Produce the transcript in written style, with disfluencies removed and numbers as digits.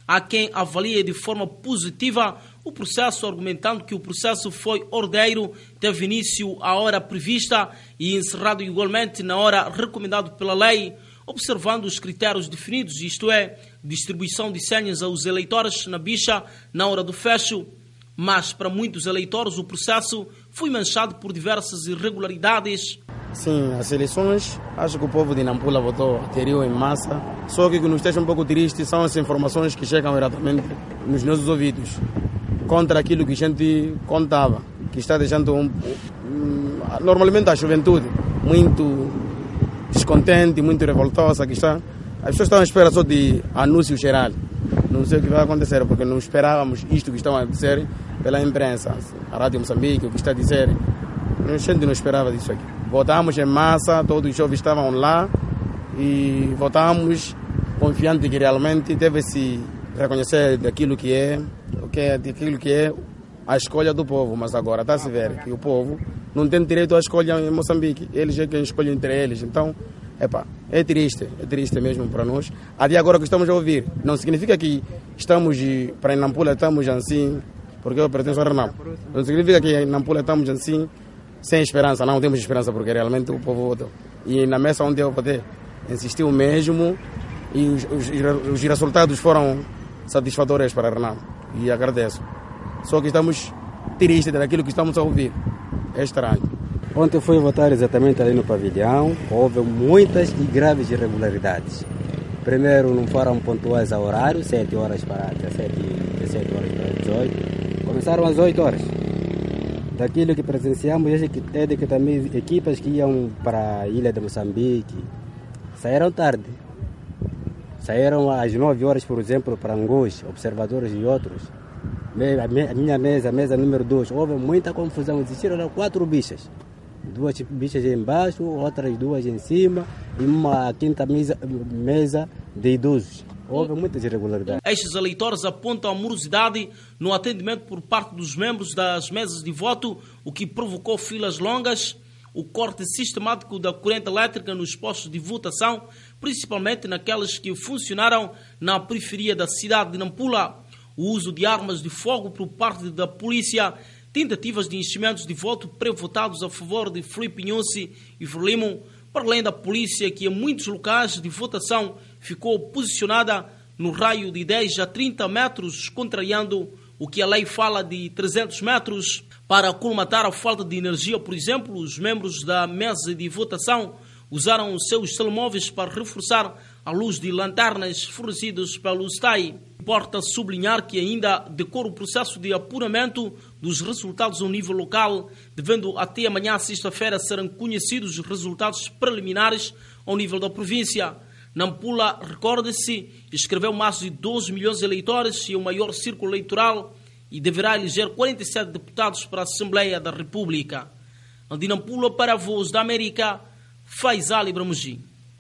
Há quem avalie de forma positiva o processo, argumentando que o processo foi ordeiro, teve início à hora prevista e encerrado igualmente na hora recomendada pela lei, observando os critérios definidos, isto é, distribuição de senhas aos eleitores na bicha na hora do fecho. Mas para muitos eleitores o processo foi manchado por diversas irregularidades. Sim, as eleições, acho que o povo de Nampula votou, aderiu em massa. Só que o que nos deixa um pouco triste são as informações que chegam diretamente nos nossos ouvidos, contra aquilo que a gente contava, que está deixando normalmente a juventude muito descontente, muito revoltosa, que está. As pessoas estão à espera só de anúncio geral. Não sei o que vai acontecer, porque não esperávamos isto que estão a dizer pela imprensa, a Rádio Moçambique, o que está a dizer. A gente não esperava disso aqui. Votamos em massa, todos os jovens estavam lá e votamos confiante que realmente deve-se reconhecer daquilo que é a escolha do povo. Mas agora está a se ver que o povo não tem direito à escolha em Moçambique. Eles é quem escolhe entre eles. Então, é triste mesmo para nós. Até agora que estamos a ouvir, não significa que estamos para Nampula estamos assim, porque eu pertenço a Renamo. Não significa que em Nampula estamos assim sem esperança, não temos esperança, porque realmente o povo votou. E na mesa onde eu votei, insistiu mesmo e os resultados foram satisfatórios para Renamo. E agradeço. Só que estamos tristes daquilo que estamos a ouvir. É estranho. Ontem fui votar exatamente ali no pavilhão. Houve muitas e graves irregularidades. Primeiro, não foram pontuais ao horário, 7 horas para 17 horas para 18. Começaram às 8 horas. Daquilo que presenciamos, é de que também equipas que iam para a ilha de Moçambique saíram tarde. Saíram às 9 horas, por exemplo, para Angus, observadores e outros. A minha mesa, a mesa número 2, houve muita confusão. Existiram 4 bichas. 2 bichas embaixo, outras 2 em cima e uma quinta mesa de idosos. Houve muitas irregularidades. Estes eleitores apontam a morosidade no atendimento por parte dos membros das mesas de voto, o que provocou filas longas, o corte sistemático da corrente elétrica nos postos de votação, principalmente naqueles que funcionaram na periferia da cidade de Nampula, o uso de armas de fogo por parte da polícia, tentativas de enchimentos de voto pré-votados a favor de Filipe Nhosi e Frelimo, para além da polícia que em muitos locais de votação ficou posicionada no raio de 10 a 30 metros, contrariando o que a lei fala de 300 metros. Para colmatar a falta de energia, por exemplo, os membros da mesa de votação usaram os seus telemóveis para reforçar a luz de lanternas fornecidas pelo STAI. Importa sublinhar que ainda decorre o processo de apuramento dos resultados ao nível local, devendo até amanhã, sexta-feira, serem conhecidos os resultados preliminares ao nível da província. Nampula, recorde-se, escreveu mais de 12 milhões de eleitores e o maior círculo eleitoral e deverá eleger 47 deputados para a Assembleia da República. De Nampula para a Voz da América, Faisal Ibramuji.